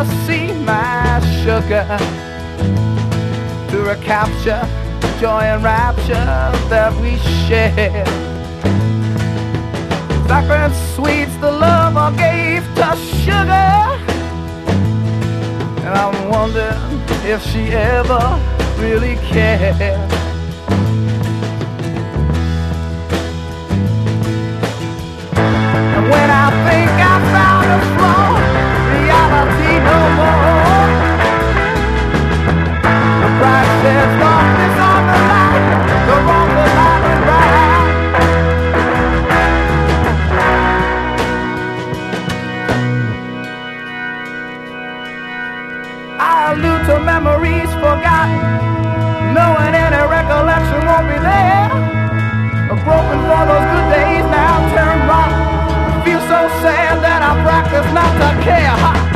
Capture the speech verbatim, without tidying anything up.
to see my sugar, to recapture joy and rapture that we share. Sacred sweets the love I gave to sugar, and I'm wondering if she ever really cared. And when I think I found a flaw, reality no more. The price says darkness on the light, the wrong the line and right. I allude to memories forgotten, knowing any recollection won't be there. Broken for those good days now turned rotten. Feel so sad that I practice not to care. Ha!